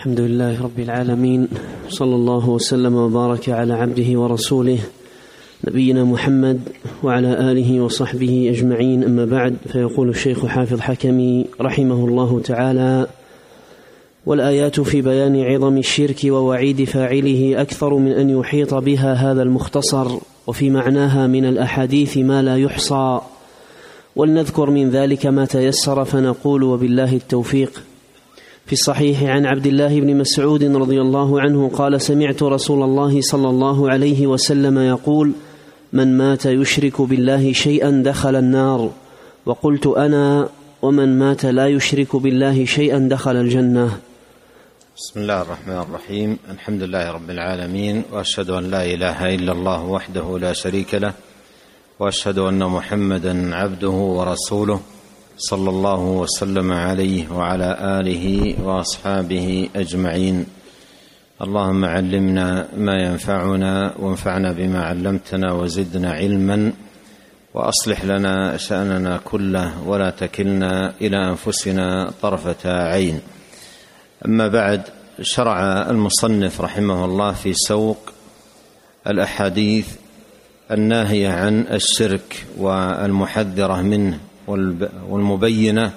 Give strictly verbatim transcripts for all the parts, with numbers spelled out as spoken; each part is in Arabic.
الحمد لله رب العالمين، صلى الله وسلم وبارك على عبده ورسوله نبينا محمد وعلى آله وصحبه أجمعين. أما بعد، فيقول الشيخ حافظ حكمي رحمه الله تعالى: والآيات في بيان عظم الشرك ووعيد فاعله أكثر من أن يحيط بها هذا المختصر، وفي معناها من الأحاديث ما لا يحصى، ولنذكر من ذلك ما تيسر فنقول وبالله التوفيق. في الصحيح عن عبد الله بن مسعود رضي الله عنه قال: سمعت رسول الله صلى الله عليه وسلم يقول: من مات يشرك بالله شيئا دخل النار. وقلت أنا: ومن مات لا يشرك بالله شيئا دخل الجنة. بسم الله الرحمن الرحيم. الحمد لله رب العالمين، وأشهد أن لا إله إلا الله وحده لا شريك له، وأشهد أن محمدا عبده ورسوله صلى الله وسلم عليه وعلى آله وأصحابه أجمعين. اللهم علمنا ما ينفعنا، وانفعنا بما علمتنا، وزدنا علما، وأصلح لنا شأننا كله، ولا تكلنا إلى أنفسنا طرفة عين. أما بعد، شرع المصنف رحمه الله في سوق الأحاديث الناهية عن الشرك والمحذرة منه والمبينة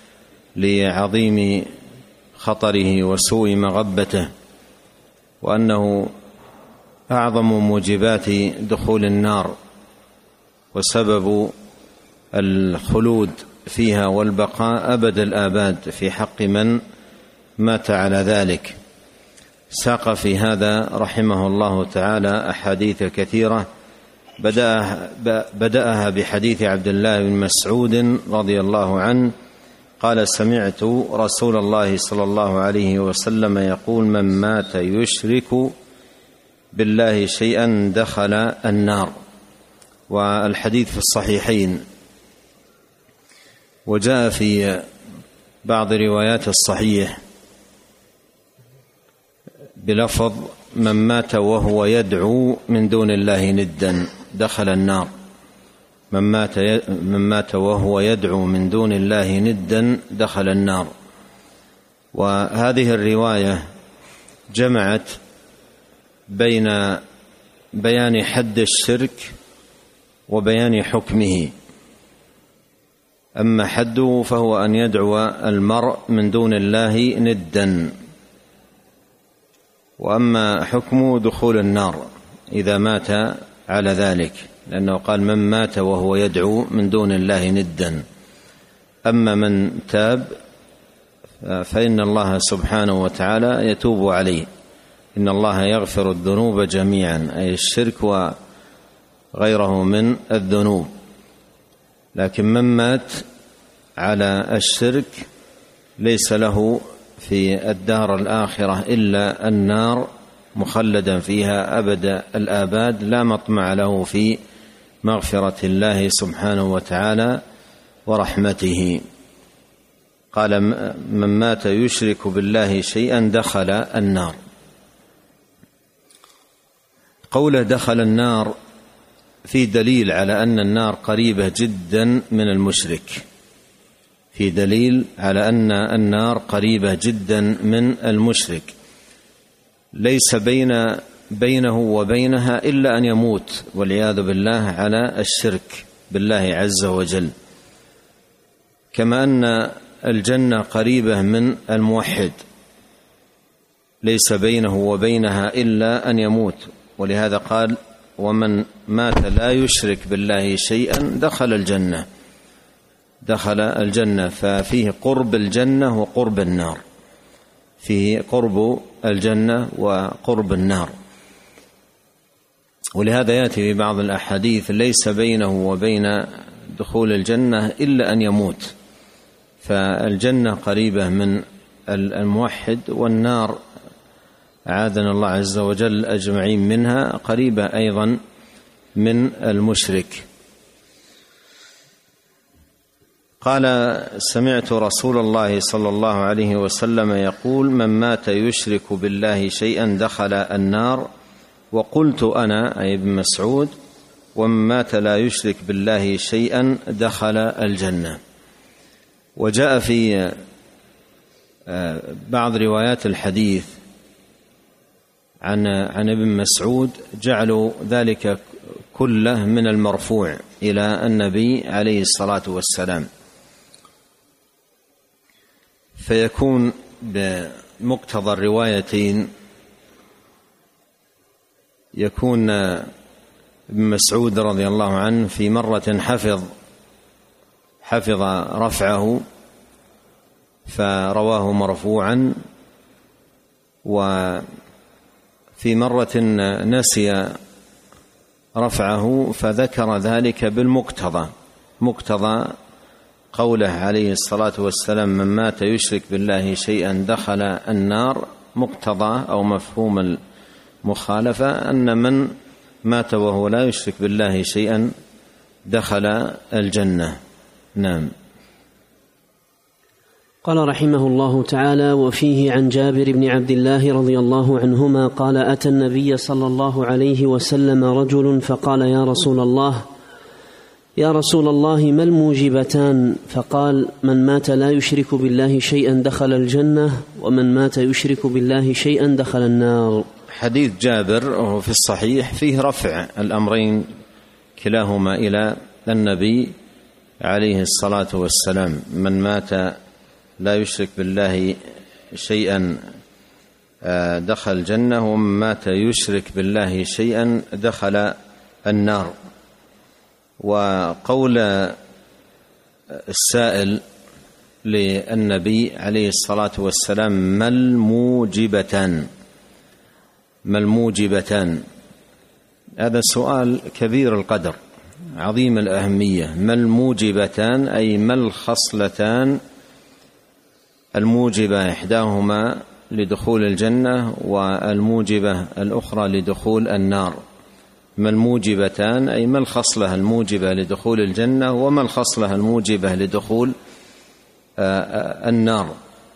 لعظيم خطره وسوء مغبته، وأنه أعظم موجبات دخول النار وسبب الخلود فيها والبقاء أبد الآباد في حق من مات على ذلك. ساق في هذا رحمه الله تعالى أحاديث كثيرة، بدأها, بدأها بحديث عبد الله بن مسعود رضي الله عنه قال: سمعت رسول الله صلى الله عليه وسلم يقول: من مات يشرك بالله شيئا دخل النار. والحديث في الصحيحين، وجاء في بعض روايات الصحيح بلفظ: من مات وهو يدعو من دون الله ندا دخل النار. من مات من مات وهو يدعو من دون الله ندا دخل النار. وهذه الرواية جمعت بين بيان حد الشرك وبيان حكمه. أما حده فهو أن يدعو المرء من دون الله ندا، وأما حكمه دخول النار إذا مات على ذلك، لأنه قال: من مات وهو يدعو من دون الله ندا. أما من تاب فإن الله سبحانه وتعالى يتوب عليه. إن الله يغفر الذنوب جميعا، أي الشرك وغيره من الذنوب. لكن من مات على الشرك ليس له في الدار الآخرة إلا النار، مخلدا فيها أبد الآباد، لا مطمع له في مغفرة الله سبحانه وتعالى ورحمته. قال: من مات يشرك بالله شيئا دخل النار. قوله دخل النار في دليل على أن النار قريبة جدا من المشرك، في دليل على أن النار قريبة جدا من المشرك، ليس بين بينه وبينها إلا أن يموت والعياذ بالله على الشرك بالله عز وجل. كما أن الجنة قريبة من الموحد، ليس بينه وبينها إلا أن يموت، ولهذا قال: ومن مات لا يشرك بالله شيئا دخل الجنة دخل الجنة. ففيه قرب الجنة وقرب النار، فيه قرب الجنة وقرب النار. ولهذا يأتي في بعض الأحاديث: ليس بينه وبين دخول الجنة إلا أن يموت. فالجنة قريبة من الموحد، والنار أعاذنا الله عز وجل أجمعين منها قريبة أيضا من المشرك. قال: سمعت رسول الله صلى الله عليه وسلم يقول: من مات يشرك بالله شيئا دخل النار. وقلت أنا، أي ابن مسعود: ومن مات لا يشرك بالله شيئا دخل الجنة. وجاء في بعض روايات الحديث عن عن ابن مسعود جعلوا ذلك كله من المرفوع إلى النبي عليه الصلاة والسلام، فيكون بمقتضى الروايتين يكون ابن مسعود رضي الله عنه في مرة حفظ حفظ رفعه فرواه مرفوعا، وفي مرة نسي رفعه فذكر ذلك بالمقتضى، مقتضى قوله عليه الصلاة والسلام: من مات يشرك بالله شيئا دخل النار، مقتضى أو مفهوم المخالفة أن من مات وهو لا يشرك بالله شيئا دخل الجنة. نعم. قال رحمه الله تعالى: وفيه عن جابر بن عبد الله رضي الله عنهما قال: أتى النبي صلى الله عليه وسلم رجل فقال: يا رسول الله يا رسول الله ما الموجبتان؟ فقال: من مات لا يشرك بالله شيئا دخل الجنة، ومن مات يشرك بالله شيئا دخل النار. حديث جابر وهو في الصحيح فيه رفع الأمرين كلاهما إلى النبي عليه الصلاة والسلام: من مات لا يشرك بالله شيئا دخل الجنة، ومن مات يشرك بالله شيئا دخل النار. وقول السائل للنبي عليه الصلاة والسلام: ما الموجبتان؟ ما الموجبتان؟ هذا سؤال كبير القدر عظيم الأهمية. ما الموجبتان أي ما الخصلتان الموجبة إحداهما لدخول الجنة والموجبة الأخرى لدخول النار؟ ما الموجبتان أي ما الخصلة الموجبة لدخول الجنة وما الخصلة الموجبة لدخول النار.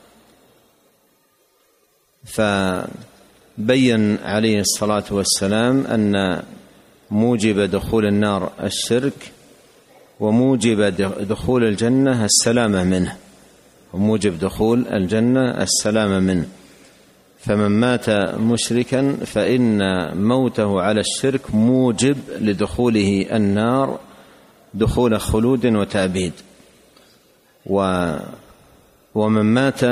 فبين عليه الصلاة والسلام أن موجب دخول النار الشرك، وموجب دخول الجنة السلامة منه، وموجب دخول الجنة السلامة منه. فمن مات مشركا فإن موته على الشرك موجب لدخوله النار دخول خلود وتأبيد، ومن مات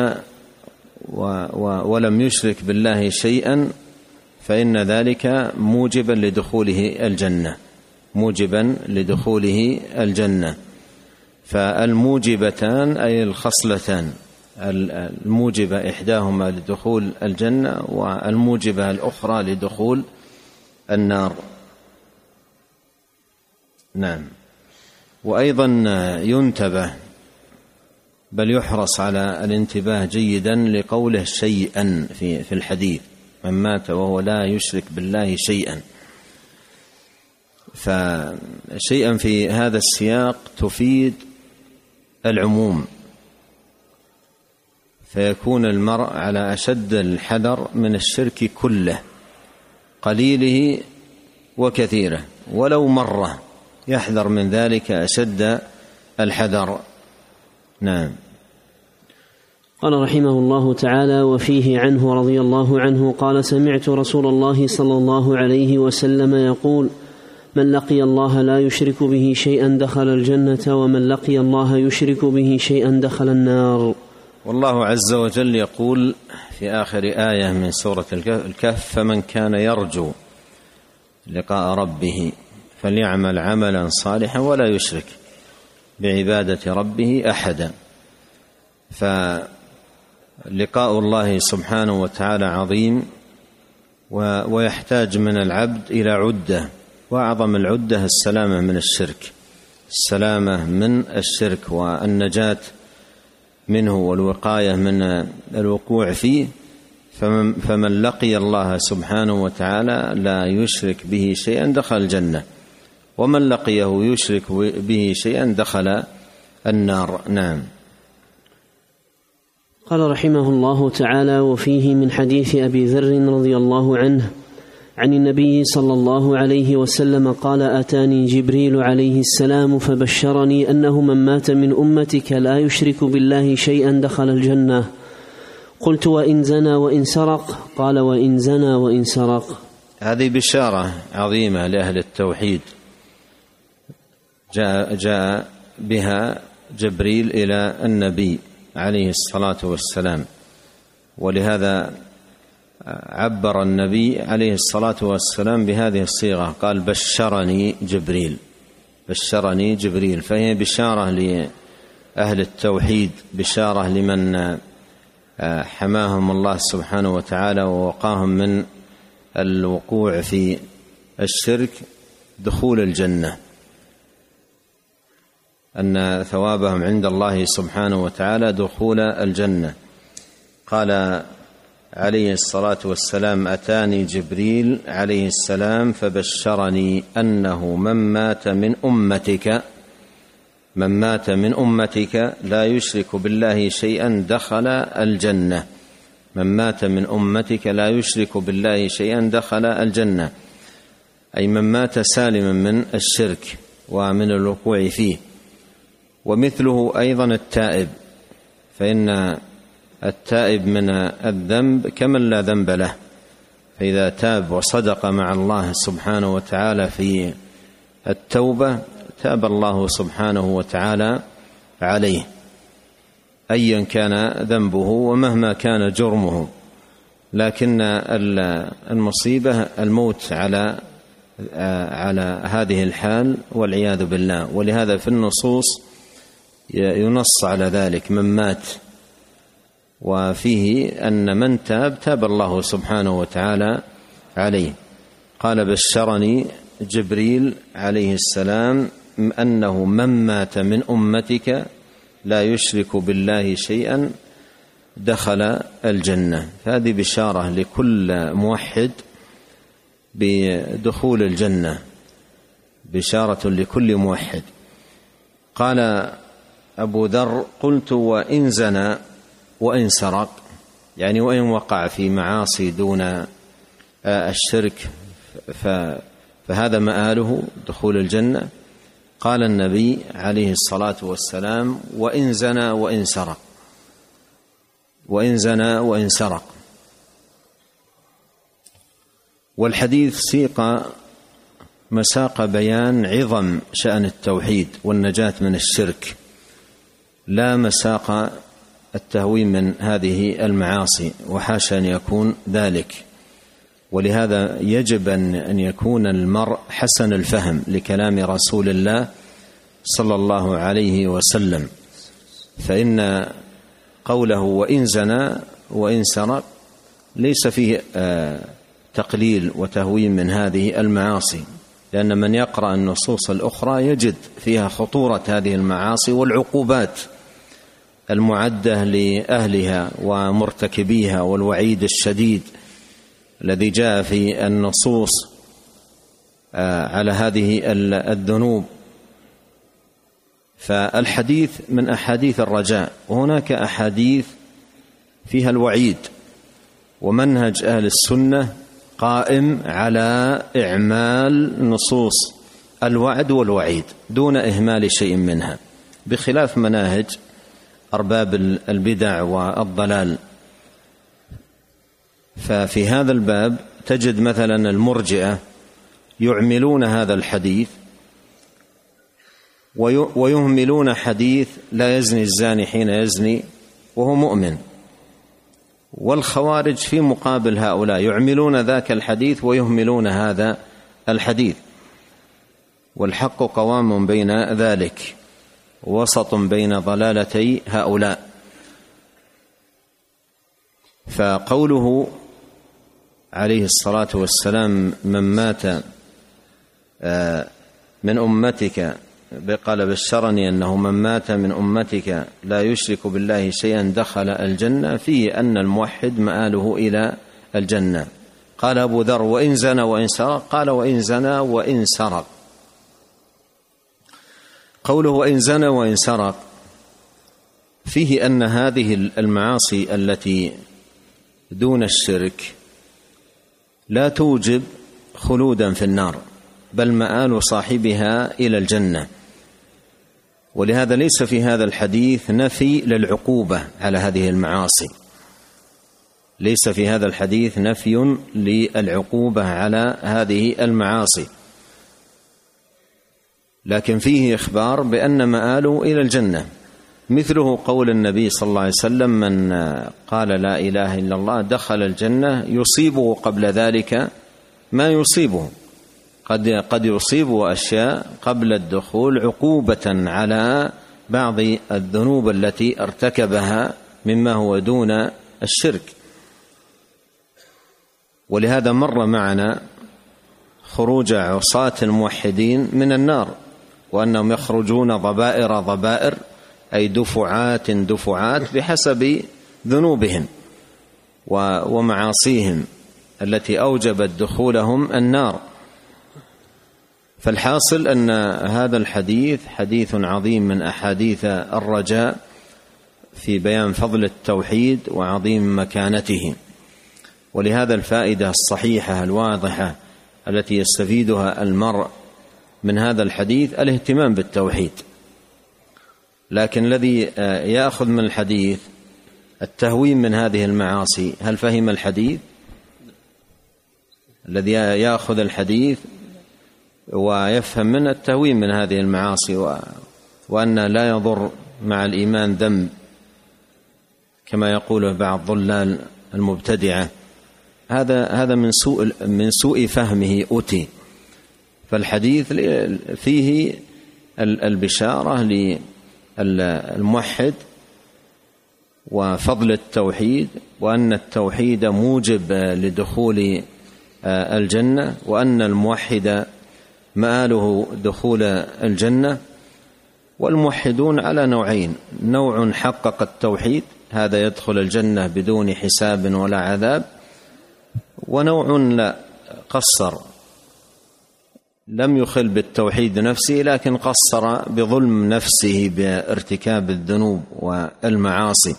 ولم يشرك بالله شيئا فإن ذلك موجبا لدخوله الجنة، موجبا لدخوله الجنة. فالموجبتان أي الخصلتان، الموجبة إحداهما لدخول الجنة والموجبة الأخرى لدخول النار. نعم. وأيضا ينتبه بل يحرص على الانتباه جيدا لقوله شيئا في في الحديث: من مات وهو لا يشرك بالله شيئا. فشيئا في هذا السياق تفيد العموم، فيكون المرء على أشد الحذر من الشرك كله، قليله وكثيره، ولو مرة يحذر من ذلك أشد الحذر. نعم. قال رحمه الله تعالى: وفيه عنه رضي الله عنه قال: سمعت رسول الله صلى الله عليه وسلم يقول: من لقي الله لا يشرك به شيئا دخل الجنة، ومن لقي الله يشرك به شيئا دخل النار. والله عز وجل يقول في آخر آية من سورة الكهف: فمن كان يرجو لقاء ربه فليعمل عملا صالحا ولا يشرك بعبادة ربه أحدا. فلقاء الله سبحانه وتعالى عظيم ويحتاج من العبد إلى عدة، وأعظم العدة السلامة من الشرك، السلامة من الشرك والنجاة منه والوقاية من الوقوع فيه. فمن, فمن لقي الله سبحانه وتعالى لا يشرك به شيئا دخل الجنة، ومن لقيه يشرك به شيئا دخل النار. نعم. قال رحمه الله تعالى: وفيه من حديث أبي ذر رضي الله عنه عن النبي صلى الله عليه وسلم قال: أتاني جبريل عليه السلام فبشرني أنه من مات من أمتك لا يشرك بالله شيئا دخل الجنة، قلت وإن زنى وإن سرق؟ قال وإن زنى وإن سرق. هذه بشارة عظيمة لأهل التوحيد جاء, جاء بها جبريل إلى النبي عليه الصلاة والسلام، ولهذا عبر النبي عليه الصلاة والسلام بهذه الصيغة، قال بشرني جبريل، بشرني جبريل. فهي بشارة لأهل التوحيد، بشارة لمن حماهم الله سبحانه وتعالى ووقاهم من الوقوع في الشرك دخول الجنة، أن ثوابهم عند الله سبحانه وتعالى دخول الجنة. قال عليه الصلاة والسلام أتاني جبريل عليه السلام فبشرني أنه من مات من أمتك من مات من أمتك لا يشرك بالله شيئا دخل الجنة. من مات من أمتك لا يشرك بالله شيئا دخل الجنة، أي من مات سالما من الشرك ومن الوقوع فيه. ومثله أيضا التائب، فإن التائب من الذنب كمن لا ذنب له، فإذا تاب وصدق مع الله سبحانه وتعالى في التوبة تاب الله سبحانه وتعالى عليه أيا كان ذنبه ومهما كان جرمه. لكن المصيبة الموت على على هذه الحال والعياذ بالله. ولهذا في النصوص ينص على ذلك من مات، وفيه أن من تاب تاب الله سبحانه وتعالى عليه. قال بشرني جبريل عليه السلام أنه من مات من أمتك لا يشرك بالله شيئا دخل الجنة. هذه بشارة لكل موحد بدخول الجنة، بشارة لكل موحد. قال أبو ذر قلت وإن زنى وإن سرق، يعني وإن وقع في معاصي دون الشرك فهذا مآله دخول الجنة. قال النبي عليه الصلاة والسلام وإن زنى وإن سرق، وإن زنى وإن سرق. والحديث سيق مساق بيان عظم شأن التوحيد والنجاة من الشرك، لا مساق التهوين من هذه المعاصي، وحاشا أن يكون ذلك. ولهذا يجب أن يكون المرء حسن الفهم لكلام رسول الله صلى الله عليه وسلم، فإن قوله وإن زنى وإن سرق ليس فيه تقليل وتهوين من هذه المعاصي، لأن من يقرأ النصوص الأخرى يجد فيها خطورة هذه المعاصي والعقوبات المعدة لأهلها ومرتكبيها، والوعيد الشديد الذي جاء في النصوص على هذه الذنوب. فالحديث من أحاديث الرجاء، وهناك أحاديث فيها الوعيد، ومنهج أهل السنة قائم على إعمال نصوص الوعد والوعيد دون إهمال شيء منها، بخلاف مناهج أرباب البدع والضلال. ففي هذا الباب تجد مثلا المرجئة يعملون هذا الحديث ويهملون حديث لا يزني الزاني حين يزني وهو مؤمن، والخوارج في مقابل هؤلاء يعملون ذاك الحديث ويهملون هذا الحديث، والحق قوام بين ذلك، وسط بين ضلالتي هؤلاء. فقوله عليه الصلاة والسلام من مات من أمتك، قال بشرني أنه من مات من أمتك لا يشرك بالله شيئا دخل الجنة، فيه أن الموحد مآله إلى الجنة. قال أبو ذر وإن زنى وإن سرق، قال وإن زنى وإن سرق. قوله وإن زنى وإن سرق فيه أن هذه المعاصي التي دون الشرك لا توجب خلودا في النار، بل مآل صاحبها إلى الجنة. ولهذا ليس في هذا الحديث نفي للعقوبة على هذه المعاصي، ليس في هذا الحديث نفي للعقوبة على هذه المعاصي، لكن فيه إخبار بأن مآله إلى الجنة، مثله قول النبي صلى الله عليه وسلم: من قال لا إله إلا الله دخل الجنة يصيبه قبل ذلك ما يصيبه. قد قد يصيبه أشياء قبل الدخول عقوبة على بعض الذنوب التي ارتكبها مما هو دون الشرك. ولهذا مر معنا خروج عصاة الموحدين من النار، وأنهم يخرجون ضبائر ضبائر، أي دفعات دفعات بحسب ذنوبهم ومعاصيهم التي أوجبت دخولهم النار. فالحاصل أن هذا الحديث حديث عظيم من أحاديث الرجاء في بيان فضل التوحيد وعظيم مكانته. ولهذا الفائدة الصحيحة الواضحة التي يستفيدها المرء من هذا الحديث الاهتمام بالتوحيد. لكن الذي يأخذ من الحديث التهوين من هذه المعاصي، هل فهم الحديث؟ الذي يأخذ الحديث ويفهم من التهوين من هذه المعاصي وأن لا يضر مع الإيمان ذنب كما يقول بعض ضلال المبتدعة، هذا هذا من سوء من سوء فهمه أتي. فالحديث فيه البشارة للموحد وفضل التوحيد، وأن التوحيد موجب لدخول الجنة، وأن الموحد مآله دخول الجنة. والموحدون على نوعين: نوع حقق التوحيد، هذا يدخل الجنة بدون حساب ولا عذاب، ونوع لا قصر، لم يخل بالتوحيد نفسه لكن قصر بظلم نفسه بارتكاب الذنوب والمعاصي،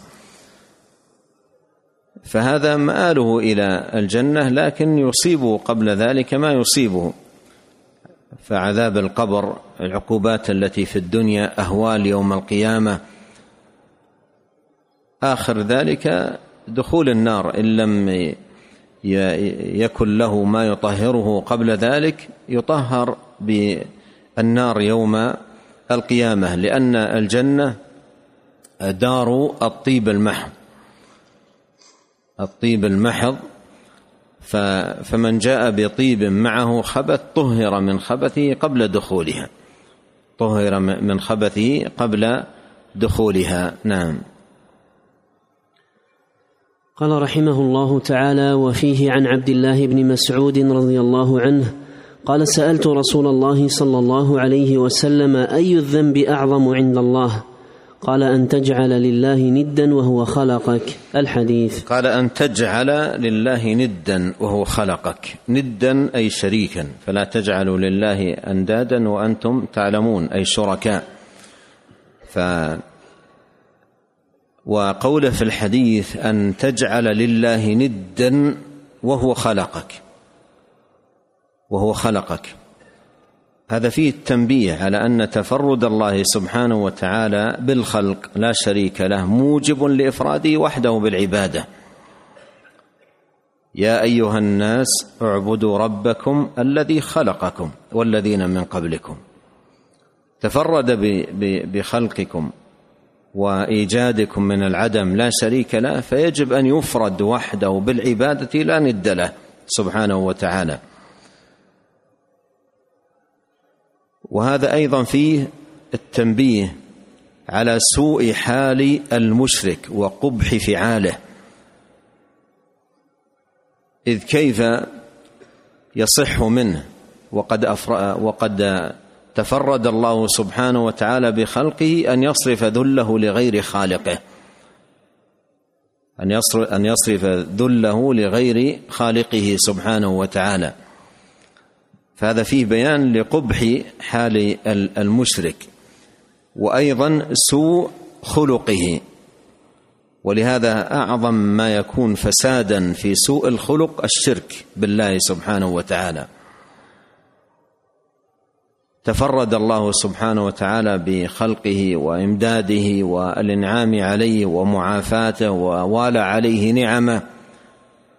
فهذا مآله إلى الجنة، لكن يصيبه قبل ذلك ما يصيبه، فعذاب القبر، العقوبات التي في الدنيا، أهوال يوم القيامة، آخر ذلك دخول النار إن لم يكن له ما يطهره قبل ذلك، يطهر بالنار يوم القيامة، لأن الجنة دار الطيب المحض، الطيب المحض، فمن جاء بطيب معه خبث طهر من خبثه قبل دخولها، طهر من خبثه قبل دخولها. نعم. قال رحمه الله تعالى: وفيه عن عبد الله بن مسعود رضي الله عنه قال: سألت رسول الله صلى الله عليه وسلم: أي الذنب أعظم عند الله؟ قال: أن تجعل لله ندا وهو خلقك. الحديث. قال: أن تجعل لله ندا وهو خلقك، ندا أي شريكا، فلا تجعلوا لله أندادا وأنتم تعلمون، أي شركاء. ف وقوله في الحديث أن تجعل لله ندا وهو خلقك، وهو خلقك، هذا فيه التنبيه على أن تفرد الله سبحانه وتعالى بالخلق لا شريك له موجب لإفراده وحده بالعبادة. يا أيها الناس اعبدوا ربكم الذي خلقكم والذين من قبلكم، تفرد بخلقكم وإيجادكم من العدم لا شريك له، فيجب أن يفرد وحده بالعبادة لا ند له سبحانه وتعالى. وهذا أيضا فيه التنبيه على سوء حال المشرك وقبح فعاله، إذ كيف يصح منه وقد أفر... وقد تفرد الله سبحانه وتعالى بخلقه أن يصرف ذله لغير خالقه، أن يصرف, أن يصرف ذله لغير خالقه سبحانه وتعالى. فهذا فيه بيان لقبح حال المشرك، وأيضا سوء خلقه. ولهذا أعظم ما يكون فسادا في سوء الخلق الشرك بالله سبحانه وتعالى. تفرد الله سبحانه وتعالى بخلقه وإمداده والإنعام عليه ومعافاته ووالى عليه نعمه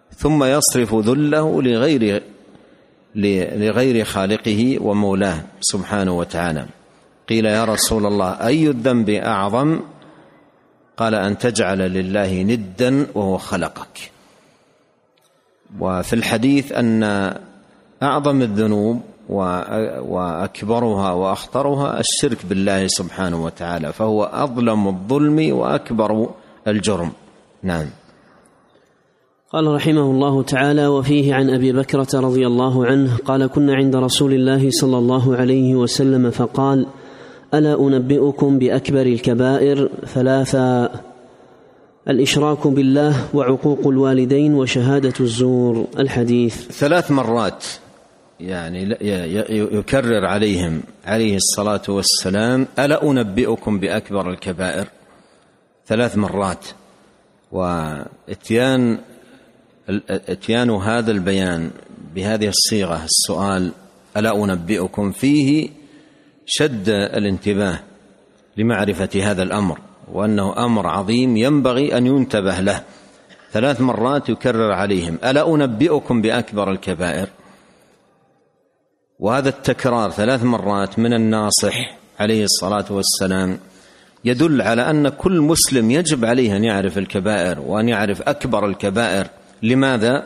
ثم يصرف ذله لغير لغير خالقه ومولاه سبحانه وتعالى. قيل يا رسول الله أي الذنب أعظم؟ قال أن تجعل لله ندا وهو خلقك. وفي الحديث أن أعظم الذنوب وأكبرها وأخطرها الشرك بالله سبحانه وتعالى، فهو أظلم الظلم وأكبر الجرم. نعم. قال رحمه الله تعالى: وفيه عن أبي بكرة رضي الله عنه قال: كنا عند رسول الله صلى الله عليه وسلم فقال: ألا أنبئكم بأكبر الكبائر ثلاثا: الإشراك بالله وعقوق الوالدين وشهادة الزور. الحديث. ثلاث مرات يعني يكرر عليهم عليه الصلاة والسلام: ألا أنبئكم بأكبر الكبائر؟ ثلاث مرات. واتيان اتيان هذا البيان بهذه الصيغة السؤال ألا أنبئكم فيه شد الانتباه لمعرفة هذا الأمر، وأنه أمر عظيم ينبغي أن ينتبه له. ثلاث مرات يكرر عليهم: ألا أنبئكم بأكبر الكبائر؟ وهذا التكرار ثلاث مرات من الناصح عليه الصلاة والسلام يدل على أن كل مسلم يجب عليه أن يعرف الكبائر وأن يعرف أكبر الكبائر. لماذا؟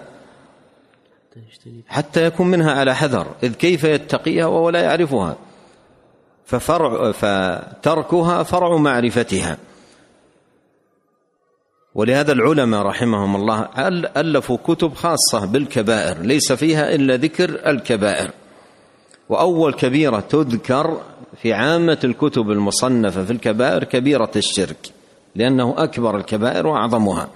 حتى يكون منها على حذر، إذ كيف يتقيها وهو لا يعرفها؟ ففرع فتركها فرع معرفتها. ولهذا العلماء رحمهم الله ألفوا كتب خاصة بالكبائر ليس فيها إلا ذكر الكبائر. وأول كبيرة تذكر في عامة الكتب المصنفة في الكبائر كبيرة الشرك، لأنه أكبر الكبائر وأعظمها.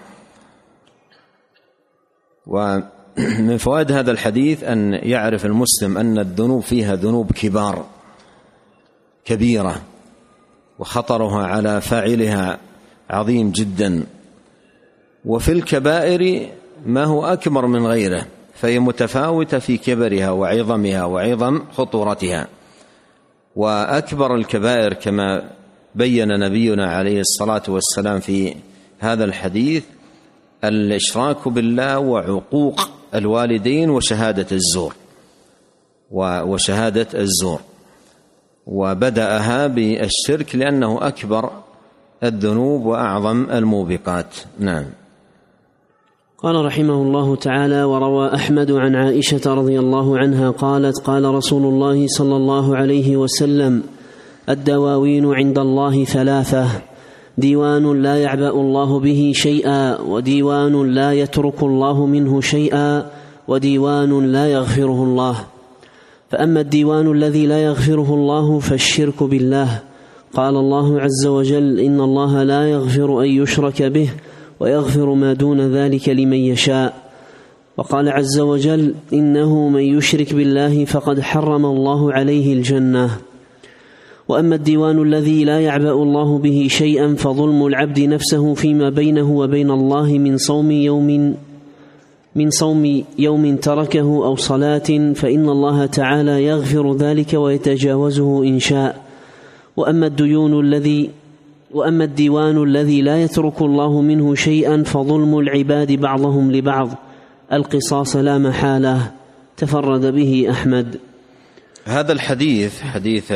ومن فوائد هذا الحديث أن يعرف المسلم أن الذنوب فيها ذنوب كبار كبيرة، وخطرها على فاعلها عظيم جدا. وفي الكبائر ما هو أكبر من غيره، فهي متفاوتة في كبرها وعظمها وعظم خطورتها. وأكبر الكبائر كما بين نبينا عليه الصلاة والسلام في هذا الحديث الإشراك بالله وعقوق الوالدين وشهادة الزور وشهادة الزور وبدأها بالشرك لأنه أكبر الذنوب وأعظم الموبقات. نعم. قال رحمه الله تعالى: وروى أحمد عن عائشة رضي الله عنها قالت: قال رسول الله صلى الله عليه وسلم: الدواوين عند الله ثلاثة: ديوان لا يعبأ الله به شيئا، وديوان لا يترك الله منه شيئا، وديوان لا يغفره الله. فأما الديوان الذي لا يغفره الله فالشرك بالله. قال الله عز وجل: إن الله لا يغفر أن يشرك به ويغفر ما دون ذلك لمن يشاء. وقال عز وجل: إنه من يشرك بالله فقد حرم الله عليه الجنة. وأما الديوان الذي لا يعبأ الله به شيئا فظلم العبد نفسه فيما بينه وبين الله من صوم يوم من صوم يوم تركه أو صلاة، فإن الله تعالى يغفر ذلك ويتجاوزه إن شاء. وأما الديون الذي وأما الديوان الذي لا يترك الله منه شيئا فظلم العباد بعضهم لبعض، القصاص لا محالة. تفرد به أحمد. هذا الحديث حديث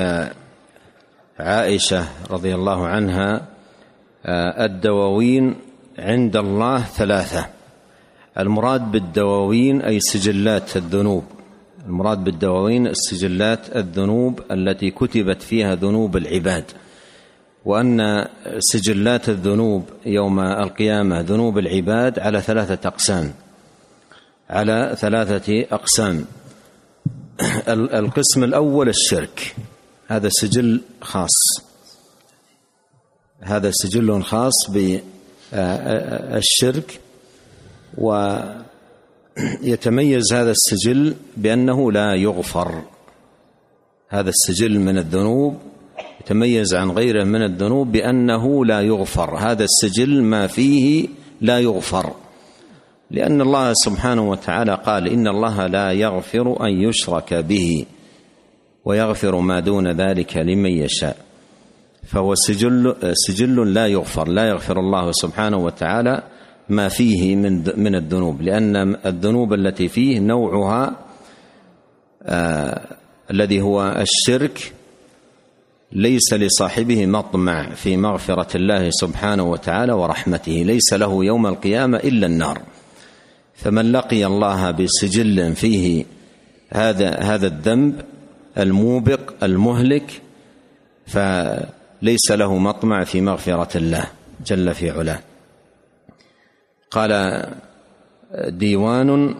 عائشة رضي الله عنها: الدواوين عند الله ثلاثة. المراد بالدواوين أي سجلات الذنوب. المراد بالدواوين السجلات الذنوب التي كتبت فيها ذنوب العباد، وأن سجلات الذنوب يوم القيامة ذنوب العباد على ثلاثة أقسام على ثلاثة أقسام. القسم الأول الشرك، هذا سجل خاص هذا سجل خاص بالشرك، ويتميز هذا السجل بأنه لا يغفر. هذا السجل من الذنوب يتميز عن غيره من الذنوب بأنه لا يغفر. هذا السجل ما فيه لا يغفر، لأن الله سبحانه وتعالى قال: إن الله لا يغفر أن يشرك به ويغفر ما دون ذلك لمن يشاء. فهو سجل, سجل لا يغفر، لا يغفر الله سبحانه وتعالى ما فيه من من الذنوب، لأن الذنوب التي فيه نوعها آه الذي هو الشرك ليس لصاحبه مطمع في مغفرة الله سبحانه وتعالى ورحمته، ليس له يوم القيامة إلا النار. فمن لقي الله بسجل فيه هذا هذا الذنب الموبق المهلك فليس له مطمع في مغفرة الله جل في علاه. قال ديوان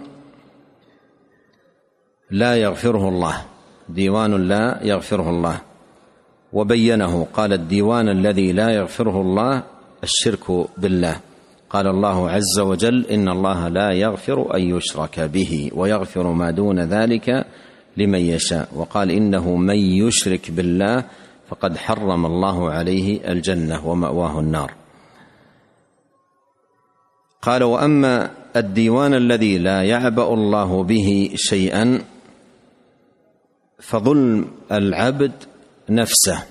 لا يغفره الله، ديوان لا يغفره الله، وبينه قال الديوان الذي لا يغفره الله الشرك بالله. قال الله عز وجل إن الله لا يغفر أن يشرك به ويغفر ما دون ذلك لمن يشاء، وقال إنه من يشرك بالله فقد حرم الله عليه الجنة ومأواه النار. قال وأما الديوان الذي لا يعبأ الله به شيئا فظلم العبد نفسه،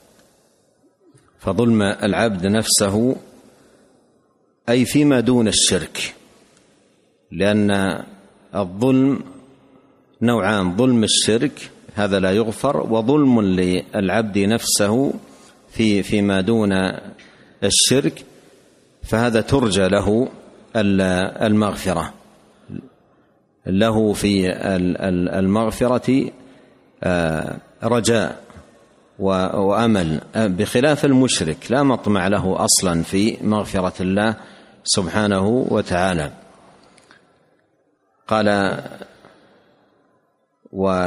فظلم العبد نفسه أي فيما دون الشرك، لأن الظلم نوعان: ظلم الشرك هذا لا يغفر، وظلم للعبد نفسه في فيما دون الشرك، فهذا ترجى له المغفرة، له في المغفرة رجاء وأمل، بخلاف المشرك لا مطمع له أصلا في مغفرة الله سبحانه وتعالى. قال و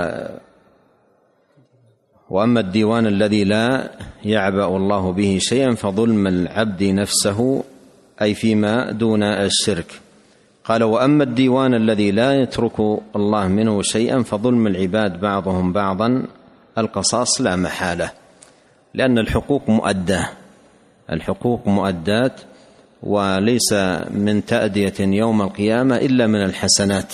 وأما الديوان الذي لا يعبأ الله به شيئا فظلم العبد نفسه أي فيما دون الشرك. قال وأما الديوان الذي لا يترك الله منه شيئا فظلم العباد بعضهم بعضا القصاص لا محالة، لأن الحقوق مؤداة، الحقوق مؤداة، وليس من تأدية يوم القيامة إلا من الحسنات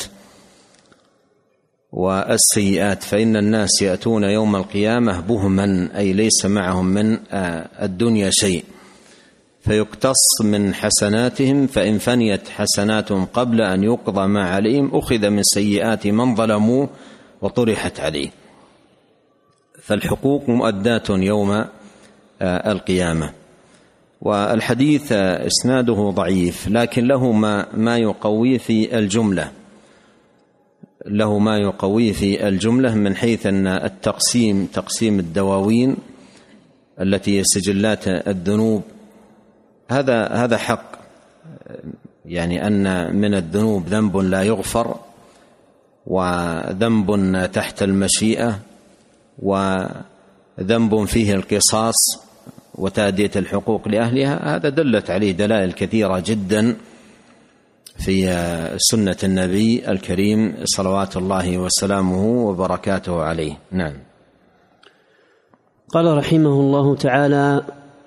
والسيئات، فإن الناس يأتون يوم القيامة بهما أي ليس معهم من الدنيا شيء، فيقتص من حسناتهم، فإن فنيت حسناتهم قبل أن يقضى ما عليهم أخذ من سيئات من ظلموا وطرحت عليه. فالحقوق مؤداة يوم القيامة. والحديث إسناده ضعيف، لكن له ما ما يقوي في الجملة، له ما يقوي في الجملة من حيث أن التقسيم تقسيم الدواوين التي هي سجلات الذنوب هذا هذا حق، يعني أن من الذنوب ذنب لا يغفر، وذنب تحت المشيئة، وذنب فيه القصاص وتأدية الحقوق لأهلها. هذا دلت عليه دلائل كثيرة جدا في سنة النبي الكريم صلوات الله وسلامه وبركاته عليه. نعم. قال رحمه الله تعالى: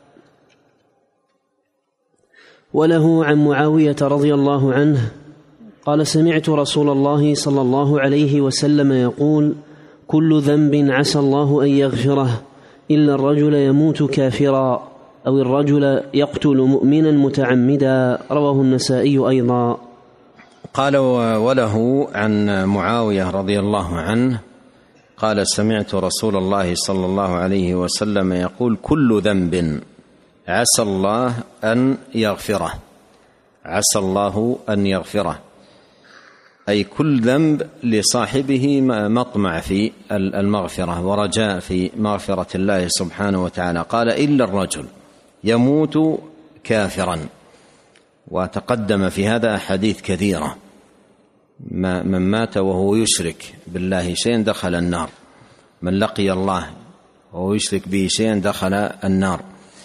وله عن معاوية رضي الله عنه قال: سمعت رسول الله صلى الله عليه وسلم يقول: كل ذنب عسى الله أن يغفره إلا الرجل يموت كافرا أو الرجل يقتل مؤمنا متعمدا. رواه النسائي أيضا. قال: وله عن معاوية رضي الله عنه قال: سمعت رسول الله صلى الله عليه وسلم يقول: كل ذنب عسى الله أن يغفره، عسى الله أن يغفره، أي كل ذنب لصاحبه مطمع في المغفرة ورجاء في مغفرة الله سبحانه وتعالى. قال: إلا الرجل يموت كافرا. وتقدم في هذا أحاديث كثيرة: من مات وهو يشرك بالله شيئا دخل النار، من لقي الله وهو يشرك به شيئا دخل النار.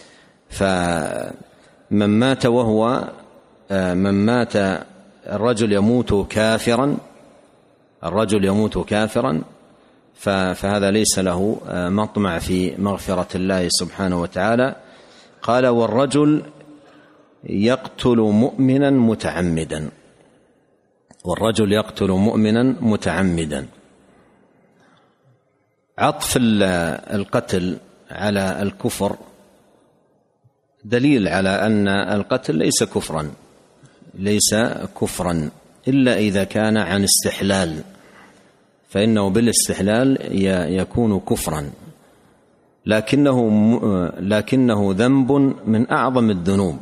فمن مات وهو من مات الرجل يموت كافرا، الرجل يموت كافرا فهذا ليس له مطمع في مغفرة الله سبحانه وتعالى. قال: والرجل يقتل مؤمنا متعمدا، والرجل يقتل مؤمنا متعمدا. عطف القتل على الكفر دليل على أن القتل ليس كفرا، ليس كفرا إلا إذا كان عن استحلال، فإنه بالاستحلال يكون كفرا، لكنه لكنه ذنب من أعظم الذنوب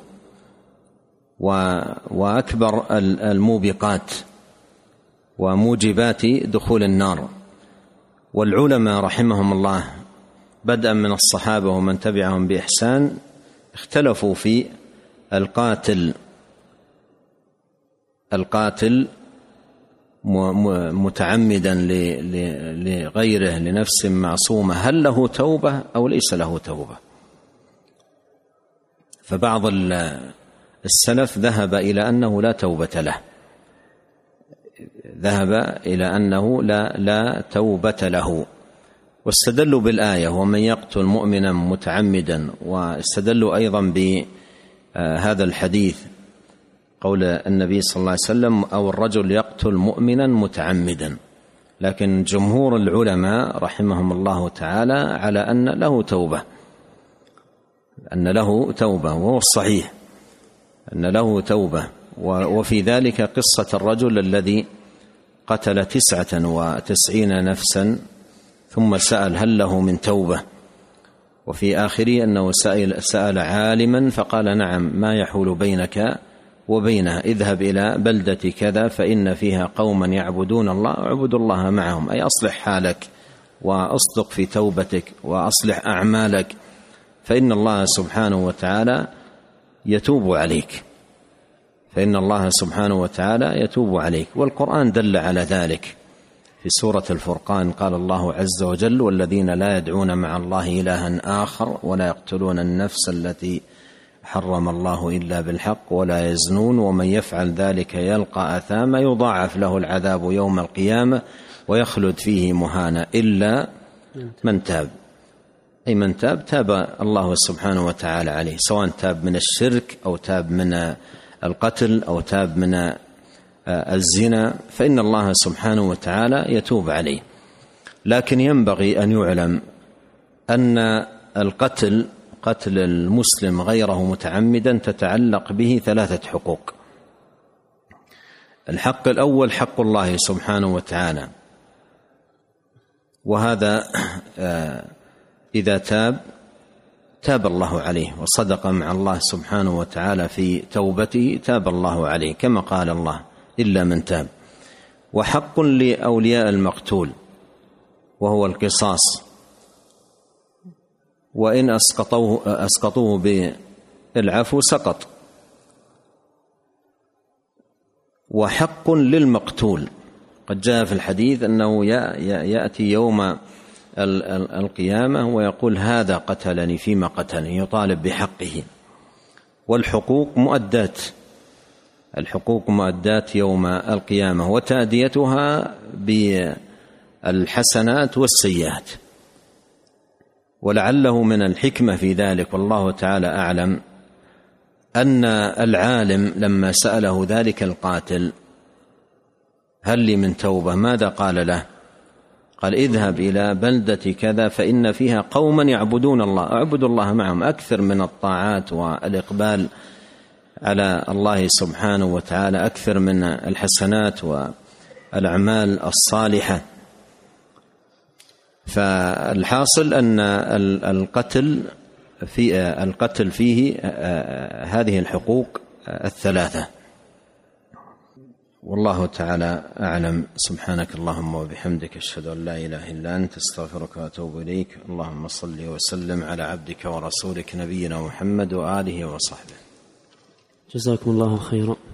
وأكبر الموبقات وموجبات دخول النار. والعلماء رحمهم الله بدءا من الصحابة ومن تبعهم بإحسان اختلفوا في القاتل القاتل متعمدا لغيره لنفس معصومة، هل له توبة أو ليس له توبة؟ فبعض السلف ذهب إلى أنه لا توبة له، ذهب إلى أنه لا, لا توبة له، واستدلوا بالآية ومن يقتل مؤمنا متعمدا، واستدلوا أيضا بهذا الحديث قول النبي صلى الله عليه وسلم أو الرجل يقتل مؤمنا متعمدا. لكن جمهور العلماء رحمهم الله تعالى على أن له توبة، أن له توبة، وهو الصحيح أن له توبة. وفي ذلك قصة الرجل الذي قتل تسعة وتسعين نفسا ثم سأل هل له من توبة، وفي آخره أنه سأل, سأل عالما فقال نعم، ما يحول بينك وبينها، اذهب إلى بلدة كذا فإن فيها قوما يعبدون الله اعبد الله معهم، أي أصلح حالك وأصدق في توبتك وأصلح أعمالك، فإن الله سبحانه وتعالى يتوب عليك، فإن الله سبحانه وتعالى يتوب عليك. والقرآن دل على ذلك في سورة الفرقان، قال الله عز وجل والذين لا يدعون مع الله إلها آخر ولا يقتلون النفس التي حرم الله إلا بالحق ولا يزنون ومن يفعل ذلك يلقى أثاما يضاعف له العذاب يوم القيامة ويخلد فيه مهانا إلا من تاب، أي من تاب تاب الله سبحانه وتعالى عليه، سواء تاب من الشرك أو تاب من القتل أو تاب من الزنا، فإن الله سبحانه وتعالى يتوب عليه. لكن ينبغي أن يعلم أن القتل قتل المسلم غيره متعمدا تتعلق به ثلاثة حقوق. الحق الأول حق الله سبحانه وتعالى، وهذا إذا تاب تاب الله عليه وصدق مع الله سبحانه وتعالى في توبته تاب الله عليه، كما قال الله إلا من تاب. وحق لأولياء المقتول وهو القصاص، وإن أسقطوه, أسقطوه بالعفو سقط. وحق للمقتول، قد جاء في الحديث أنه يأتي يوم القيامة ويقول هذا قتلني فيما قتلني، يطالب بحقه. والحقوق مؤدات، الحقوق مؤدات يوم القيامة وتأديتها بالحسنات والسيئات. ولعله من الحكمة في ذلك والله تعالى أعلم أن العالم لما سأله ذلك القاتل هل لي من توبة ماذا قال له؟ قال اذهب إلى بلدة كذا فإن فيها قوما يعبدون الله اعبد الله معهم، أكثر من الطاعات والإقبال على الله سبحانه وتعالى، أكثر من الحسنات والأعمال الصالحة. فالحاصل أن القتل في القتل فيه هذه الحقوق الثلاثة، والله تعالى أعلم. سبحانك اللهم وبحمدك أشهد أن لا إله إلا أنت أستغفرك وأتوب إليك. اللهم صل وسلم على عبدك ورسولك نبينا محمد وآله وصحبه. جزاكم الله خيرا.